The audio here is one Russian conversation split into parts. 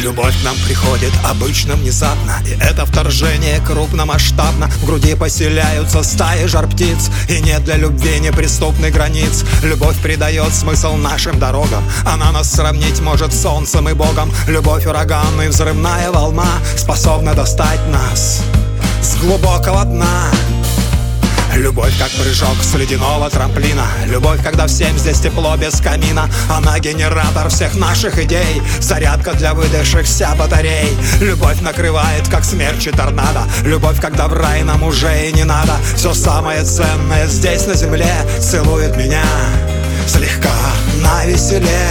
Любовь к нам приходит обычно внезапно, и это вторжение крупномасштабно. В груди поселяются стаи жар-птиц, и нет для любви неприступных границ. Любовь придает смысл нашим дорогам, она нас сравнить может с солнцем и Богом. Любовь ураган и взрывная волна способна достать нас с глубокого дна. Любовь как прыжок с ледяного трамплина. Любовь, когда всем здесь тепло без камина. Она генератор всех наших идей, зарядка для выдохшихся батарей. Любовь накрывает, как смерчи торнадо. Любовь, когда в рай нам уже и не надо. Все самое ценное здесь на земле целует меня слегка навеселе.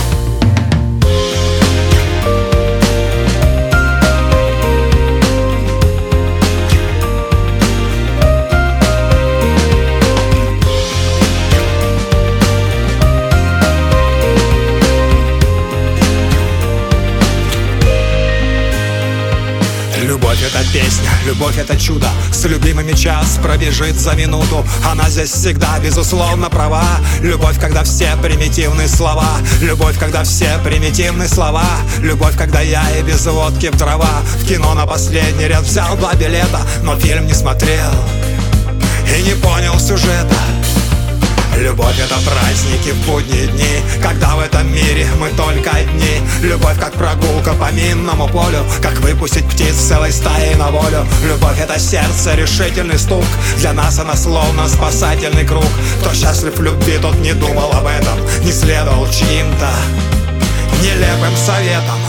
Любовь — это песня, любовь — это чудо. С любимыми час пробежит за минуту. Она здесь всегда, безусловно, права. Любовь, когда все примитивные слова. Любовь, когда все примитивные слова. Любовь, когда я и без водки в дрова. В кино на последний ряд взял 2 билета, но фильм не смотрел и не понял сюжета. Любовь — это праздники в будние дни, когда в этом мире мы только одни. Любовь как прогулка по минному полю, как выпустить птиц целой стаей на волю. Любовь — это сердце, решительный стук, для нас она словно спасательный круг. Кто счастлив в любви, тот не думал об этом, не следовал чьим-то нелепым советам.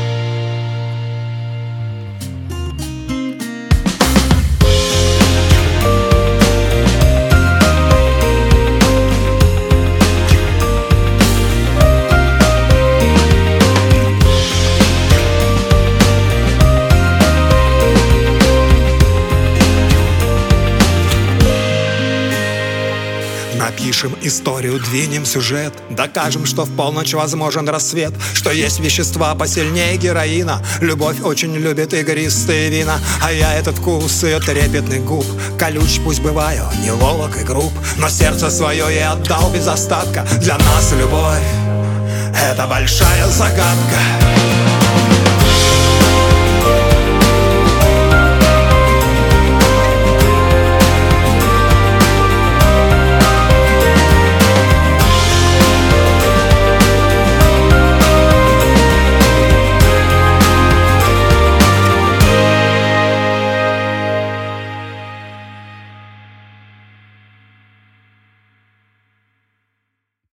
Напишем историю, двинем сюжет, докажем, что в полночь возможен рассвет, что есть вещества посильнее героина. Любовь очень любит игристые вина, а я этот вкус ее трепетных губ. Колюч пусть бываю, неловок и груб, но сердце свое я отдал без остатка. Для нас любовь — это большая загадка.